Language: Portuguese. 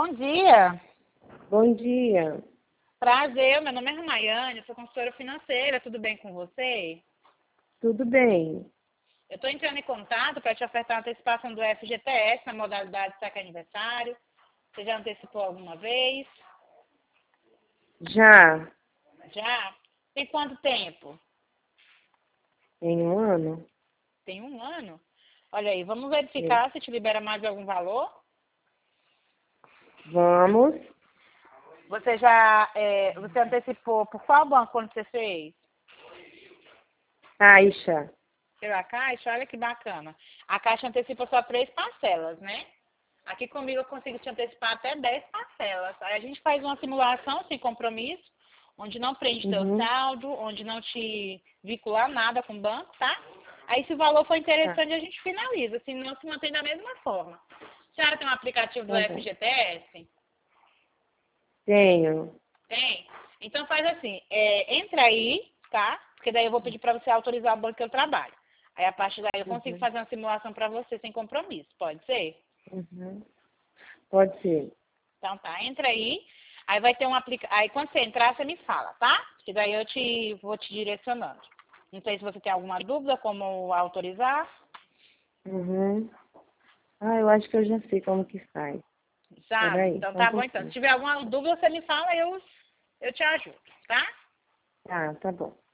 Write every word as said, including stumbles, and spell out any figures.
Bom dia. Bom dia. Prazer, meu nome é Ramayane, sou consultora financeira, tudo bem com você? Tudo bem? Eu estou entrando em contato para te ofertar a antecipação do F G T S na modalidade saque aniversário. Você já antecipou alguma vez? Já Já? Tem quanto tempo? tem um ano? Tem um ano? Olha aí, vamos Sim. verificar se te libera mais algum valor. Vamos. Você já é, você antecipou por qual banco quando você fez? Caixa. Pela Caixa? Olha que bacana. A Caixa antecipa só três parcelas, né? Aqui comigo eu consigo te antecipar até dez parcelas. Aí a gente faz uma simulação sem compromisso, onde não prende teu Uhum. saldo, onde não te vincular nada com o banco, tá? Aí se o valor for Tá, interessante a gente finaliza, se não se mantém da mesma forma. A senhora tem um aplicativo do tá bom. F G T S? Tenho. Tem? Então faz assim, é, entra aí, tá? Porque daí eu vou pedir para você autorizar o banco que eu trabalho. Aí a partir daí eu consigo Uhum. fazer uma simulação para você sem compromisso, pode ser? Uhum. Pode ser. Então tá, entra aí. Aí vai ter um aplica... Aí quando você entrar, você me fala, tá? Que daí eu te vou te direcionando. Não sei se você tem alguma dúvida como autorizar. Uhum. Ah, eu acho que eu já sei como que faz. Sabe? Peraí, Então só um tá bom então. Se pouquinho. tiver alguma dúvida, você me fala, eu, eu te ajudo, tá? Tá, tá bom.